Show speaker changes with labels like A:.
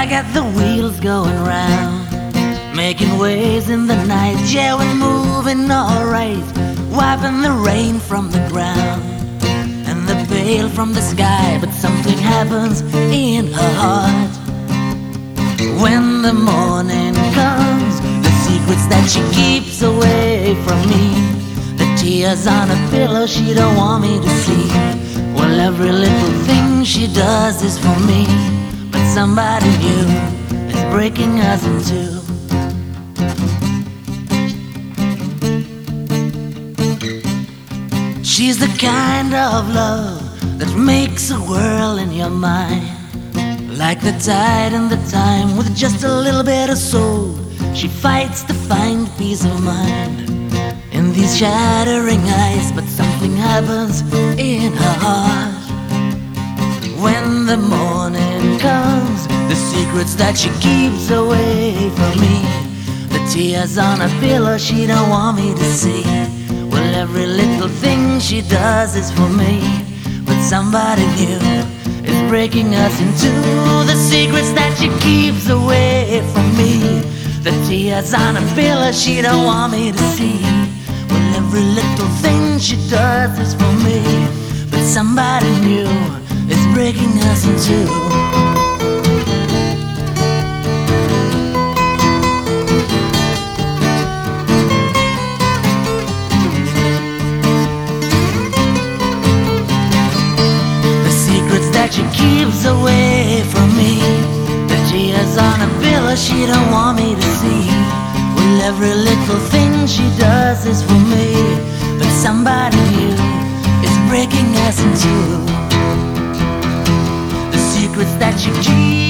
A: I got the wheels going round, making waves in the night. Yeah, we're moving alright, wiping the rain from the ground and the veil from the sky. But something happens in her heart when the morning comes. The secrets that she keeps away from me, the tears on a pillow she don't want me to see. Well, every little thing she does is for me, but somebody new is breaking us in two. She's the kind of love that makes a whirl in your mind, like the tide and the time with just a little bit of soul. She fights to find peace of mind in these shattering eyes. But something happens in her heart when the morning comes. The secrets that she keeps away from me, the tears on a pillow she don't want me to see. Well, every little thing she does is for me, but somebody new is breaking us in two. The secrets that she keeps away from me, the tears on a pillow she don't want me to see. Well, every little thing she does is for me, but somebody new is breaking us in two. She keeps away from me, the tears on a pillow she don't want me to see. Well, every little thing she does is for me, but somebody new is breaking us in two. The secrets that she keeps